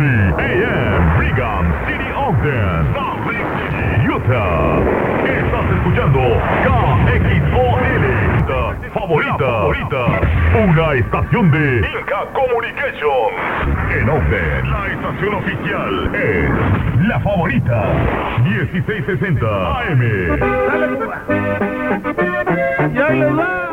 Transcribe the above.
AM, Brigham City, Ogden, Salt Lake City, Utah. Estás escuchando KXOL, favorita. Una estación de Inca Communications. En Ogden, la estación oficial es La Favorita, 1660 AM. ¡Ya les va!